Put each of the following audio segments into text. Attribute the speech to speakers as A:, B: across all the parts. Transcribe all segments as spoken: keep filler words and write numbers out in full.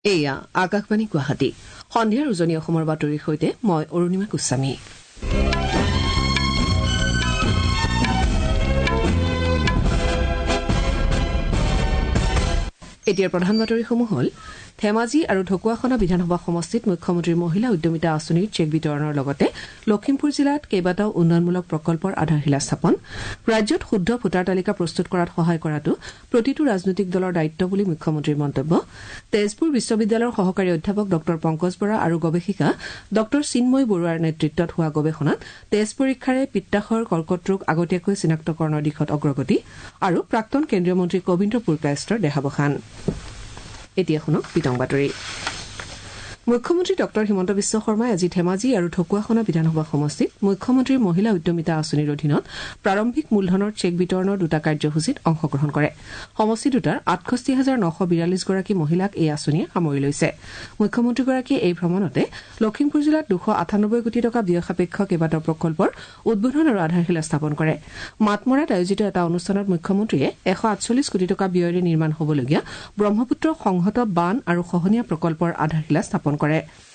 A: এয়া আকাশবাণী গুৱাহাটী সন্ধিয়াৰ উজনি অসমৰ বাতৰিৰ সৈতে মই অৰুণিমা গোস্বামী। এতিয়াৰ প্ৰধান বাতৰিসমূহ হ'ল ধেমাজি আৰু ঢকুৱাখনা বিধানসভা সমষ্টিত মুখ্যমন্ত্ৰীৰ মহিলা উদ্যমিতা আঁচনিৰ চেক বিতৰণৰ লগতে লখিমপুৰ জিলাত কেইবাটাও উন্নয়নমূলক প্ৰকল্পৰ আধাৰশিলা স্থাপন, ৰাজ্যত শুদ্ধ ভোটাৰ তালিকা প্ৰস্তুত কৰাত সহায় কৰাটো প্ৰতিটো ৰাজনৈতিক দলৰ দায়িত্ব বুলি মুখ্যমন্ত্ৰীৰ মন্তব্য, তেজপুৰ বিশ্ববিদ্যালয়ৰ সহকাৰী অধ্যাপক ড পংকজ বৰা আৰু গৱেষিকা ড চিন্ময় বৰুৱাৰ নেতৃত্বত হোৱা গৱেষণাত তেজ পৰীক্ষাৰে পিত্তাশয়ৰ কৰ্কট ৰোগ আগতীয়াকৈ চিনাক্তকৰণৰ দিশত অগ্ৰগতি আৰু প্ৰাক্তন কেন্দ্ৰীয় মন্ত্ৰী কবীন্দ্ৰ পুৰকায়স্থৰ দেহাৱসান। এতিয়া শুনক বিতং বাতৰি। মুখ্যমন্ত্ৰী ড হিমন্ত বিশ্ব শৰ্মাই আজি ধেমাজি আৰু ঢকুৱাখনা বিধানসভা সমষ্টিত মুখ্যমন্ত্ৰীৰ মহিলা উদ্যমিতা আঁচনিৰ অধীনত প্ৰাৰম্ভিক মূলধনৰ চেক বিতৰণৰ দুটা কাৰ্যসূচীত অংশগ্ৰহণ কৰে। সমষ্টি দুটাৰ আঠষষ্ঠি হাজাৰ নশ বিৰাল্লিছ গৰাকী মহিলাক এই আঁচনিয়ে সামৰি লৈছে। মুখ্যমন্ত্ৰীগৰাকীয়ে এই ভ্ৰমণতে লখিমপুৰ জিলাত দুশ আঠানব্বৈ কোটি টকা ব্যয় সাপেক্ষ কেইবাটাও প্ৰকল্পৰ উদ্বোধন আৰু আধাৰশিলা স্থাপন কৰে। মাতমৰাত আয়োজিত এটা অনুষ্ঠানত মুখ্যমন্ত্ৰীয়ে এশ আঠচল্লিছ কোটি টকা ব্যয়েৰে নিৰ্মাণ হবলগীয়া ব্ৰহ্মপুত্ৰ সংহত বান আৰু খহনীয়া প্ৰকল্পৰ আধাৰশিলা স্থাপন কৰে।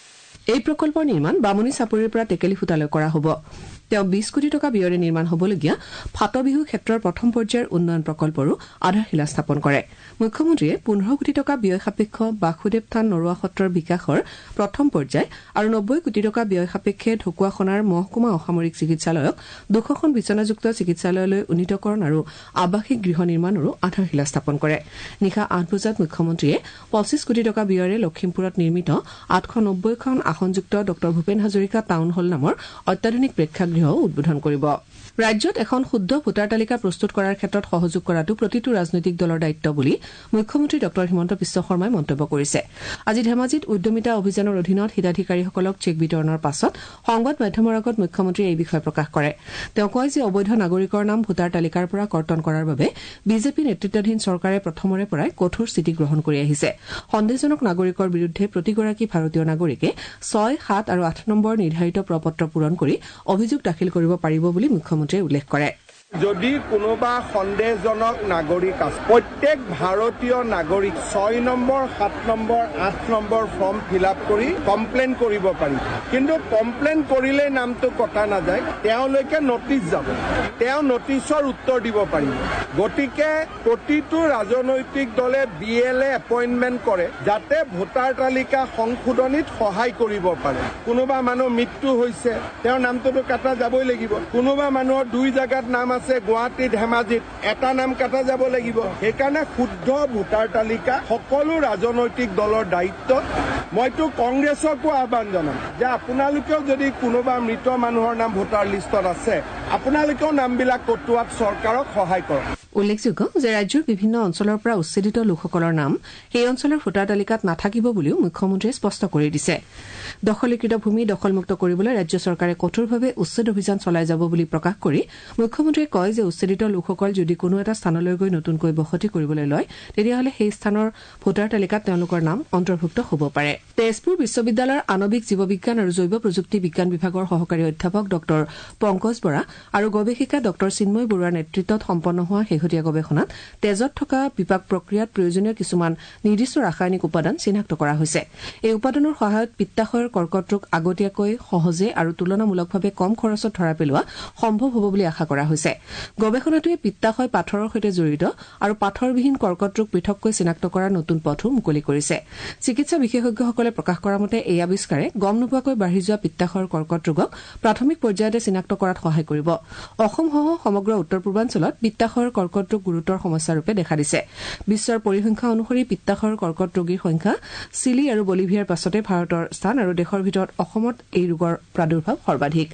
A: এই প্ৰকল্পৰ নিৰ্মাণ বামুণী চাপৰিৰ পৰা টেকেলি ফুটালৈ কৰা হ'ব। তেওঁ বিশ কোটি টকা ব্যয়েৰে নিৰ্মাণ হবলগীয়া ফাটবিহু ক্ষেত্ৰৰ প্ৰথম পৰ্যায়ৰ উন্নয়ন প্ৰকল্পৰো আধাৰশিলা স্থাপন কৰে। মুখ্যমন্ত্ৰীয়ে পোন্ধৰ কোটি টকা ব্যয় সাপেক্ষ বাসুদেৱ থান নৰোৱা সত্ৰৰ বিকাশৰ প্ৰথম পৰ্যায় আৰু নব্বৈ কোটি টকা ব্যয় সাপেক্ষে ঢকুৱাখনাৰ মহকুমা অসামৰিক চিকিৎসালয়ক দুশখন বিচনাযুক্ত চিকিৎসালয়লৈ উন্নীতকৰণ আৰু আৱাসিক গৃহ নিৰ্মাণৰো আধাৰশিলা স্থাপন কৰে। নিশা আঠ বজাত মুখ্যমন্ত্ৰীয়ে পঁচিছ কোটি টকা ব্যয়েৰে লখিমপুৰত নিৰ্মিত আঠশ নব্বৈখন আসনযুক্ত ড ভূপেন হাজৰিকা টাউন হল নামৰ অত্যাধুনিক প্ৰেক্ষাগৃহ উদ্বোধন কৰিব। ৰাজ্যত এখন শুদ্ধ ভোটাৰ তালিকা প্ৰস্তুত কৰাৰ ক্ষেত্ৰত সহযোগ কৰাটো প্ৰতিটো ৰাজনৈতিক দলৰ দায়িত্ব বুলি মুখ্যমন্ত্ৰী ড হিমন্ত বিশ্ব শৰ্মাই মন্তব্য কৰিছে। আজি ধেমাজিত উদ্যমিতা অভিযানৰ অধীনত হিতাধিকাৰীসকলক চেক বিতৰণৰ পাছত সংবাদ মাধ্যমৰ আগত মুখ্যমন্ত্ৰীয়ে এই বিষয়ে প্ৰকাশ কৰে। তেওঁ কয় যে অবৈধ নাগৰিকৰ নাম ভোটাৰ তালিকাৰ পৰা কৰ্তন কৰাৰ বাবে বিজেপি নেতৃত্বাধীন চৰকাৰে প্ৰথমৰে পৰাই কঠোৰ স্থিতি গ্ৰহণ কৰি আহিছে। সন্দেহজনক নাগৰিকৰ বিৰুদ্ধে প্ৰতিগৰাকী ভাৰতীয় নাগৰিকে ছয় সাত আৰু আঠ নম্বৰ নিৰ্ধাৰিত প্ৰপত্ৰ পূৰণ কৰি অভিযোগ দাখিল কৰিব পাৰিব বুলি মুখ্যমন্ত্ৰীয়ে উল্লেখ কৰে।
B: যদি কোনোবা সন্দেহজনক নাগৰিক আছে, প্ৰত্যেক ভাৰতীয় নাগৰিক ছয় নম্বৰ সাত নম্বৰ আঠ নম্বৰ ফৰ্ম ফিল আপ কৰি কমপ্লেইন কৰিব পাৰি। কিন্তু কমপ্লেইন কৰিলে নামটো কটা নাযায়, তেওঁলৈকে নটিচ যাব, তেওঁ নটিচৰ উত্তৰ দিব পাৰিব। গতিকে প্ৰতিটো ৰাজনৈতিক দলে বি এল এ এপইণ্টমেণ্ট কৰে যাতে ভোটাৰ তালিকা সংশোধনীত সহায় কৰিব পাৰে। কোনোবা মানুহ মৃত্যু হৈছে, তেওঁৰ নামটোতো কাটা যাবই লাগিব। কোনোবা মানুহৰ দুই জেগাত নাম আছে, গুৱাহাটী ধেমাজিত এটা নাম কাটা যাব লাগিব। সেইকাৰণে শুদ্ধ ভোটাৰ তালিকা সকলো ৰাজনৈতিক দলৰ দায়িত্ব। মইতো কংগ্ৰেছকো আহ্বান জনাম যে আপোনালোকেও যদি কোনোবা মৃত মানুহৰ নাম ভোটাৰ লিষ্টত আছে, আপোনালোকেও নামবিলাক কটোৱাত চৰকাৰক সহায় কৰক।
A: উল্লেখযোগ্য যে ৰাজ্যৰ বিভিন্ন অঞ্চলৰ পৰা উচ্ছেদিত লোকসকলৰ নাম সেই অঞ্চলৰ ভোটাৰ তালিকাত নাথাকিব বুলিও মুখ্যমন্ত্ৰীয়ে স্পষ্ট কৰি দিছে। দখলীকৃত ভূমি দখলমুক্ত কৰিবলৈ ৰাজ্য চৰকাৰে কঠোৰভাৱে উচ্ছেদ অভিযান চলাই যাব বুলি প্ৰকাশ কৰি মুখ্যমন্ত্ৰীয়ে কয় যে উচ্ছেদিত লোকসকল যদি কোনো এটা স্থানলৈ গৈ নতুনকৈ বসতি কৰিবলৈ লয়, তেতিয়াহ'লে সেই স্থানৰ ভোটাৰ তালিকাত তেওঁলোকৰ নাম অন্তৰ্ভুক্ত হ'ব পাৰে। তেজপুৰ বিশ্ববিদ্যালয়ৰ আণৱিক জীৱবিজ্ঞান আৰু জৈৱ প্ৰযুক্তি বিজ্ঞান বিভাগৰ সহকাৰী অধ্যাপক ড পংকজ বৰা আৰু গৱেষিকা ড চিন্ময় বৰুৱাৰ নেতৃত্বত সম্পন্ন হোৱা শেহতীয়া গৱেষণাত তেজত থকা বিপাক প্ৰক্ৰিয়াত প্ৰয়োজনীয় কিছুমান নিৰ্দিষ্ট ৰাসায়নিক উপাদান চিনাক্ত কৰা হৈছে। এই উপাদানৰ সহায়ত পিত্তাশয়ৰ কৰ্কট ৰোগ আগতীয়াকৈ সহজে আৰু তুলনামূলকভাৱে কম খৰচত ধৰা পেলোৱা সম্ভৱ হ'ব বুলি আশা কৰা হৈছে। গৱেষণাটোৱে পিত্তাশয় পাথৰৰ সৈতে জড়িত আৰু পাথৰবিহীন কৰ্কট ৰোগ পৃথককৈ চিনাক্ত কৰাৰ নতুন পথো মুকলি কৰিছে। চিকিৎসা বিশেষজ্ঞসকলে প্ৰকাশ কৰা মতে এই আৱিষ্কাৰে গম নোপোৱাকৈ বাঢ়ি যোৱা পিত্তাশয়ৰ কৰ্কট ৰোগক প্ৰাথমিক পৰ্যায়তে চিনাক্ত কৰাত সহায় কৰিব। অসমসহ সমগ্ৰ উত্তৰ পূৰ্বাঞ্চলত পিত্তাশয়ৰ কৰ্কট ৰোগ গুৰুতৰ সমস্যাৰূপে দেখা দিছে। বিশ্বৰ পৰিসংখ্যা অনুসৰি পিত্তাশয়ৰ কৰ্কট ৰোগীৰ সংখ্যা চিলি আৰু বলিভিয়াৰ পাছতে ভাৰতৰ স্থান আৰু দেশৰ ভিতৰত অসমত এই ৰোগৰ প্ৰাদুৰ্ভাৱ সৰ্বাধিক।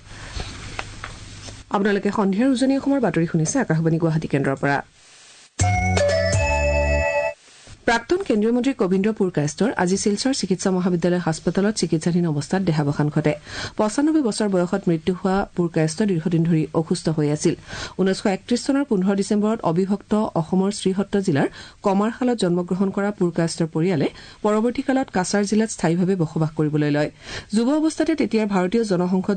A: আপোনালোকে সন্ধিয়াৰ উজনি অসমৰ বাতৰি শুনিছে আকাশবাণী গুৱাহাটী কেন্দ্ৰৰ পৰা। প্ৰাক্তন কেন্দ্ৰীয় মন্ত্ৰী কবীন্দ্ৰ পুৰকায়স্থৰ আজি শিলচৰ চিকিৎসা মহাবিদ্যালয় হাস্পতালত চিকিৎসাধীন অৱস্থাত দেহাৱসান ঘটে। পঁচানব্বৈ বছৰ বয়সত মৃত্যু হোৱা পুৰকায়স্থ দীৰ্ঘদিন ধৰি অসুস্থ হৈ আছিল। ঊনৈছশ একত্ৰিশ চনৰ পোন্ধৰ ডিচেম্বৰত অবিভক্ত অসমৰ শ্ৰীহট্ট জিলাৰ কমাৰশালত জন্মগ্ৰহণ কৰা পুৰকায়স্থৰ পৰিয়ালে পৰৱৰ্তীকালত কাছাৰ জিলাত স্থায়ীভাৱে বসবাস কৰিবলৈ লয়। যুৱ অৱস্থাতে তেতিয়াৰ ভাৰতীয় জনসংসদ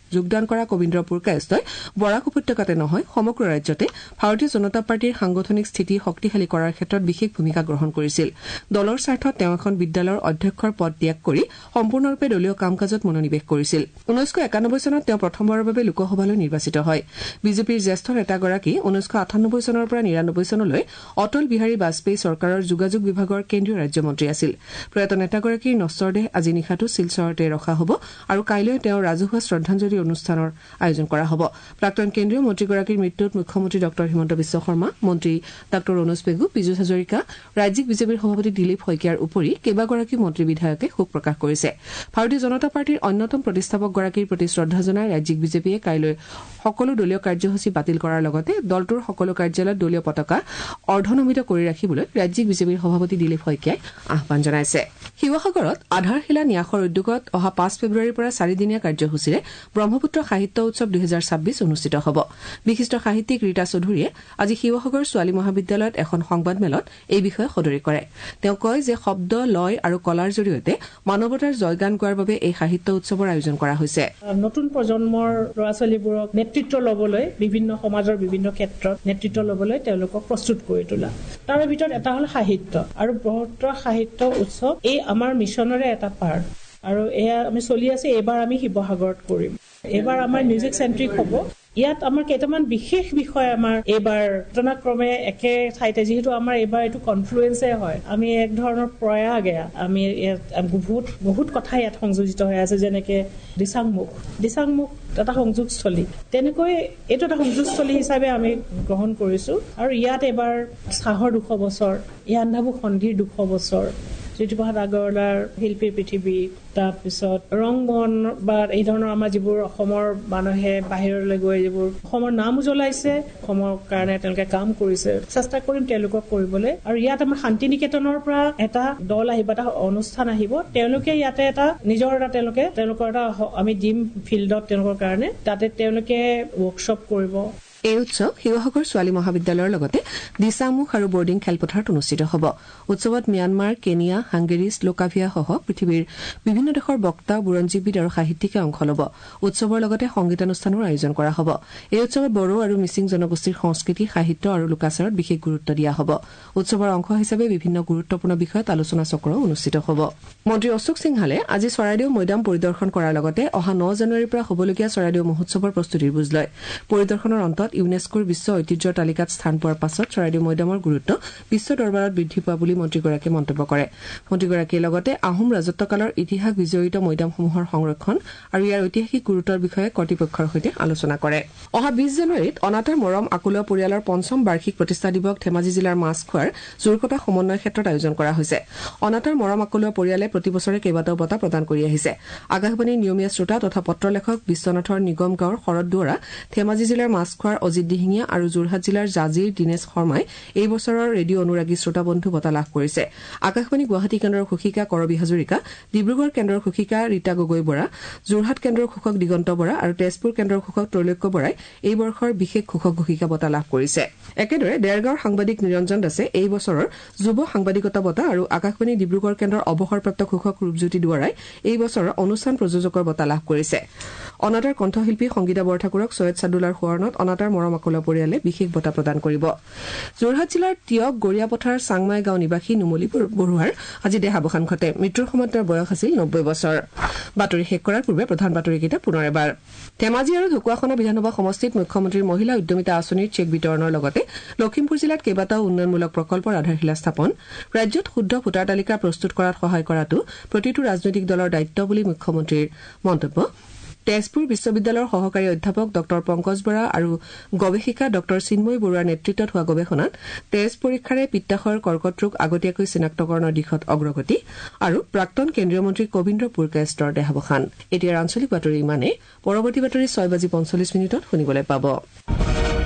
A: যোগদান কৰা কবীন্দ্ৰ পুৰকায়স্তই বৰাক উপত্যকাতে নহয় সমগ্ৰ ৰাজ্যতে ভাৰতীয় জনতা পাৰ্টীৰ সাংগঠনিক স্থিতি শক্তিশালী কৰাৰ ক্ষেত্ৰত বিশেষ ভূমিকা গ্ৰহণ কৰিছিল। দলৰ স্বাৰ্থত তেওঁ এখন বিদ্যালয়ৰ অধ্যক্ষৰ পদ ত্যাগ কৰি সম্পূৰ্ণৰূপে দলীয় কাম কাজত মনোনিৱেশ কৰিছিল। ঊনৈশ একানব্বৈ চনত তেওঁ প্ৰথমবাৰৰ বাবে লোকসভালৈ নিৰ্বাচিত হয়। বিজেপিৰ জ্যেষ্ঠ নেতাগৰাকী ঊনৈশ আঠানব্বৈ চনৰ পৰা নিৰানব্বৈ চনলৈ অটল বিহাৰী বাজপেয়ী চৰকাৰৰ যোগাযোগ বিভাগৰ কেন্দ্ৰীয় ৰাজ্যমন্ত্ৰী আছিল। প্ৰয়াত নেতাগৰাকীৰ নশ্বৰ দেহ আজি নিশাটো শিলচৰতে ৰখা হ'ব আৰু কাইলৈ তেওঁৰ ৰাজহুৱা শ্ৰদ্ধাঞ্জলি অনুষ্ঠানৰ আয়োজন কৰা হ'ব। প্ৰাক্তন কেন্দ্ৰীয় মন্ত্ৰীগৰাকীৰ মৃত্যুত মুখ্যমন্ত্ৰী ডঃ হিমন্ত বিশ্ব শৰ্মা, মন্ত্ৰী ডাঃ ৰণোজ পেগু, পীযুষ হাজৰিকা, ৰাজ্যিক বিজেপিৰ সভাপতি দিলীপ শইকীয়াৰ উপৰি কেইবাগৰাকী মন্ত্ৰী বিধায়কে শোক প্ৰকাশ কৰিছে। ভাৰতীয় জনতা পাৰ্টীৰ অন্যতম প্ৰতিষ্ঠাপকগৰাকীৰ প্ৰতি শ্ৰদ্ধা জনাই ৰাজ্যিক বিজেপিয়ে কাইলৈ সকলো দলীয় কাৰ্যসূচী বাতিল কৰাৰ লগতে দলটোৰ সকলো কাৰ্যালয়ত দলীয় পতাকা অৰ্ধনমিত কৰি ৰাখিবলৈ ৰাজ্যিক বিজেপিৰ সভাপতি দিলীপ শইকীয়াই আহ্বান জনাইছে। শিৱসাগৰত আধাৰশিলা ন্যাসৰ উদ্যোগত অহা পাঁচ ফেব্ৰুৱাৰীৰ পৰা চাৰিদিনীয়া কাৰ্যসূচীৰে ব্ৰহ্মপুত্ৰ সাহিত্য উৎসৱ দুহেজাৰ ছাব্বিছ অনুষ্ঠিত হ'ব। বিশিষ্ট সাহিত্যিক ৰীতা চৌধুৰীয়ে আজি শিৱসাগৰ ছোৱালী মহাবিদ্যালয়ত এখন সংবাদমেলত এই বিষয়ে সদৰি কৰে। তেওঁ কয় যে শব্দ, লয় আৰু কলাৰ জৰিয়তে মানৱতাৰ জয়গান গোৱাৰ বাবে এই সাহিত্য উৎসৱৰ আয়োজন কৰা হৈছে।
C: নতুন প্ৰজন্মৰ ল'ৰা ছোৱালীবোৰক নেতৃত্ব ল'বলৈ বিভিন্ন সমাজৰ বিভিন্ন ক্ষেত্ৰত নেতৃত্ব ল'বলৈ তেওঁলোকক প্ৰস্তুত কৰি তোলা। তাৰে ভিতৰত এটা হ'ল সাহিত্য আৰু ব্ৰহ্মপুত্ৰ সাহিত্য উৎসৱ। এই আমাৰ মিছনৰে এটা পাৰ্ট আৰু এয়া আমি চলি আছে। এইবাৰ আমি শিৱসাগৰত কৰিম। এইবাৰ আমাৰ মিউজিক চেন্ট্ৰিক হ'ব। ইয়াত আমাৰ কেইটামান বিশেষ বিষয় আমাৰ এইবাৰ ঘটনাক্ৰমে একে ঠাইতে, যিহেতু আমাৰ এইবাৰ এইটো কনফ্লুৱেঞ্চে হয়, আমি এক ধৰণৰ প্ৰয়াগ এয়া আমি ইয়াত বহুত বহুত কথা ইয়াত সংযোজিত হৈ আছে, যেনেকে দিচাংমুখ দিচাংমুখ এটা সংযোগস্থলী, তেনেকৈ এইটো এটা সংযোগস্থলী হিচাপে আমি গ্ৰহণ কৰিছো। আৰু ইয়াত এইবাৰ চাহৰ দুশ বছৰ, ইয়াণ্ডাবু সন্ধিৰ দুশ বছৰ, জ্যোতিপ্ৰসাদ আগৰৱালাৰ শিল্পীৰ পৃথিৱী, তাৰপিছত ৰং মন বা এই ধৰণৰ আমাৰ যিবোৰ অসমৰ মানুহে বাহিৰলৈ গৈ যিবোৰ অসমৰ নাম উজ্বলাইছে, অসমৰ কাৰণে তেওঁলোকে কাম কৰিছে, চেষ্টা কৰিম তেওঁলোকক কৰিবলৈ। আৰু ইয়াত আমাৰ শান্তি নিকেতনৰ পৰা এটা দল আহিব, এটা অনুষ্ঠান আহিব। তেওঁলোকে ইয়াতে এটা নিজৰ এটা তেওঁলোকে তেওঁলোকৰ এটা আমি দিম ফিল্ডত তেওঁলোকৰ কাৰণে, তাতে তেওঁলোকে ৱৰ্কশ্বপ কৰিব।
A: এই উৎসৱ শিৱসাগৰ ছোৱালী মহাবিদ্যালয়ৰ লগতে দিচাংমুখ আৰু বৰ্ডিং খেলপথাৰত অনুষ্ঠিত হ'ব। উৎসৱত ম্যানমাৰ, কেনিয়া, হাংগেৰী, শ্লোকাভিয়াসহ পৃথিৱীৰ বিভিন্ন দেশৰ বক্তা, বুৰঞ্জীবিদ আৰু সাহিত্যিকে অংশ ল'ব। উৎসৱৰ লগতে সংগীতানুষ্ঠানৰ আয়োজন কৰা হ'ব। এই উৎসৱত বড়ো আৰু মিচিং জনগোষ্ঠীৰ সংস্কৃতি, সাহিত্য আৰু লোকাচাৰত বিশেষ গুৰুত্ব দিয়া হ'ব। উৎসৱৰ অংশ হিচাপে বিভিন্ন গুৰুত্বপূৰ্ণ বিষয়ত আলোচনা চক্ৰও অনুষ্ঠিত হ'ব। মন্ত্ৰী অশোক সিংহালে আজি চৰাইদেউ মৈদাম পৰিদৰ্শন কৰাৰ লগতে অহা ন জানুৱাৰীৰ পৰা হ'বলগীয়া চৰাইদেউ মহোৎসৱৰ প্ৰস্তুতিৰ বুজ লয়। পৰিদৰ্শনৰ অন্তত ইউনেস্কোৰ বিশ্ব ঐতিহ্যৰ তালিকাত স্থান পোৱাৰ পাছত চৰাইদেউ মৈদামৰ গুৰুত্ব বিশ্ব দৰবাৰত বৃদ্ধি পোৱা বুলি মন্ত্ৰীগৰাকীয়ে মন্তব্য কৰে। মন্ত্ৰীগৰাকীয়ে লগতে আহোম ৰাজত্বকালৰ ইতিহাস বিজড়িত মৈদামসমূহৰ সংৰক্ষণ আৰু ইয়াৰ ঐতিহাসিক গুৰুত্বৰ বিষয়ে কৰ্তৃপক্ষৰ সৈতে আলোচনা কৰে। অহা বিশ জানুৱাৰীত অনাতাঁৰ মৰম আকুলোৱা পৰিয়ালৰ পঞ্চম বাৰ্ষিক প্ৰতিষ্ঠা দিৱস ধেমাজি জিলাৰ মাছখোৱাৰ জোৰকটা সমন্বয় ক্ষেত্ৰত আয়োজন কৰা হৈছে। অনাতাঁৰ মৰম আকুলোৱা পৰিয়ালে প্ৰতিবছৰে কেইবাটাও বঁটা প্ৰদান কৰি আহিছে। আকাশবাণীৰ নিয়মীয়া শ্ৰোতা তথা পত্ৰলেখক বিশ্বনাথৰ নিগম গাঁৱৰ শৰৎ দুৱৰা, ধেমাজি জিলাৰ মাছখোৱাৰ অজিত দিহিঙীয়া আৰু যোৰহাট জিলাৰ জাজিৰ দীনেশ শৰ্মাই এই বছৰৰ ৰেডিঅ' অনুৰাগী শ্ৰোতা বন্ধু বঁটা লাভ কৰিছে। আকাশবাণী গুৱাহাটী কেন্দ্ৰৰ ঘোষিকা কৰবী হাজৰিকা, ডিব্ৰুগড় কেন্দ্ৰৰ ঘোষিকা ৰীতা গগৈ বৰা, যোৰহাট কেন্দ্ৰৰ ঘোষক দিগন্ত বৰা আৰু তেজপুৰ কেন্দ্ৰৰ ঘোষক ত্ৰৈলোক্য বৰাই এই বৰ্ষৰ বিশেষ ঘোষক ঘোষিকা বঁটা লাভ কৰিছে। একেদৰে ডেৰগাঁৱৰ সাংবাদিক নিৰঞ্জন দাসে এই বছৰৰ যুৱ সাংবাদিকতা বঁটা আৰু আকাশবাণী ডিব্ৰুগড় কেন্দ্ৰৰ অৱসৰপ্ৰাপ্ত ঘোষক ৰূপজ্যোতি দুৱৰাই এই বছৰৰ অনুষ্ঠান প্ৰযোজকৰ বঁটা লাভ কৰিছে। অনাতাঁৰ কণ্ঠশিল্পী সংগীতা বৰঠাকুৰক ছৈয়দ ছাদুল্লাৰ সোঁৱৰণত অনাতাঁৰ মৰম আকুলা পৰিয়ালে বিশেষ বঁটা প্ৰদান কৰিব। যোৰহাট জিলাৰ তিয়ক গৰিয়াপথাৰ চাংমাই গাঁও নিবাসী নুমলী বৰুৱাৰ আজি দেহাৱসান ঘটে। মৃত্যুৰ সময়ত তেওঁৰ বয়স আছিল নব্বৈ বছৰ। বাতৰি শেষ কৰাৰ পূৰ্বে প্ৰধান বাতৰিকেইটা পুনৰ এবাৰ। ধেমাজি আৰু ঢকুৱাখনা বিধানসভা সমষ্টিত মুখ্যমন্ত্ৰীৰ মহিলা উদ্যমিতা আঁচনিৰ চেক বিতৰণৰ লগতে লখিমপুৰ জিলাত কেইবাটাও উন্নয়নমূলক প্ৰকল্পৰ আধাৰশিলা স্থাপন। ৰাজ্যত শুদ্ধ ভোটাৰ তালিকা প্ৰস্তুত কৰাত সহায় কৰাটো প্ৰতিটো ৰাজনৈতিক দলৰ দায়িত্ব বুলি মুখ্যমন্ত্ৰীৰ মন্তব্য। তেজপুৰ বিশ্ববিদ্যালয়ৰ সহকাৰী অধ্যাপক ড পংকজ বৰা আৰু গৱেষিকা ড চিন্ময় বৰুৱাৰ নেতৃত্বত হোৱা গৱেষণাত তেজ পৰীক্ষাৰে পিত্তাশয়ৰ কৰ্কট ৰোগ আগতীয়াকৈ চিনাক্তকৰণৰ দিশত অগ্ৰগতি আৰু প্ৰাক্তন কেন্দ্ৰীয় মন্ত্ৰী কবীন্দ্ৰ পুৰকায়স্তৰ দেহাৱসান। এতিয়া আঞ্চলিক বাতৰি ইমানে। পৰৱৰ্তী বাতৰি ছয় বাজি পঞ্চল্লিছ মিনিটত শুনিবলৈ পাব।